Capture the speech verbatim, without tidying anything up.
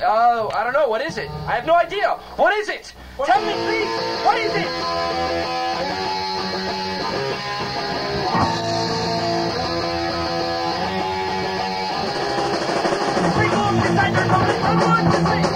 Oh, I don't know. What is it? I have no idea. What is it? What? Tell me, please. What is it? Bring on, designer, come on, come on,